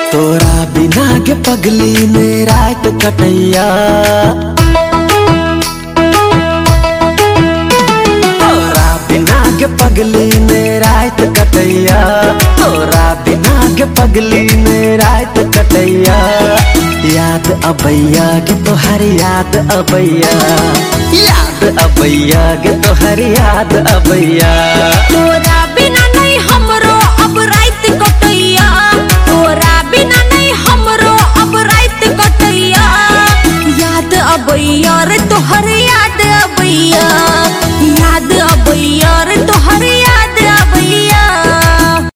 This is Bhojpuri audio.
तोरा बिना के पगली ने रात कटैया, तोरा बिना के पगली ने रात कटैया, तोरा बिना के पगली ने रात कटैया। याद अबैया के तोहर याद अबैया, याद अबैया के तोहर याद अबैया। तोरा बिना नहीं हमरो अब रात कटैया, तोरा बिना नहीं हमरो अब रात कटैया। याद अबैया रे तोहर